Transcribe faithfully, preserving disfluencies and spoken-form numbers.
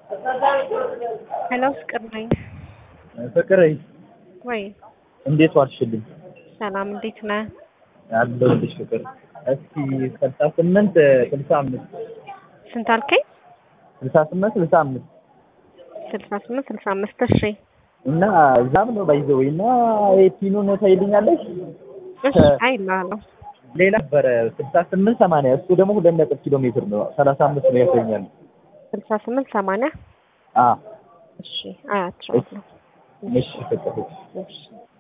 ሄሎ ፍቅር ነኝ። ፍቅር ወይ እንዴት ዋልሽልኝ? ሰላም እንዴት ነህ? አለሁልሽ ፍቅር። እስኪ ስልሳ ስምንት ስልሳ አምስት ስንት አልከኝ? ስልሳ ስምንት ስልሳ አምስት ስልሳ ስምንት ስልሳ አምስት እሺ። እና እዛም ነው ባይዘው እና ኤቲኑን ታይልኛለሽ? እሺ አይላለሁ። ሌላ ነበረ ስልሳ ስምንት ሰማንያ እሱ ደግሞ ሁለት ነጥብ ኪሎ ሜትር ነው ሰላሳ አምስት ነው ያገኛል። ስልሳ ስምንት ሰማንያ አ እሺ አያቸዋለሁ። እሺ ፍቅር እሺ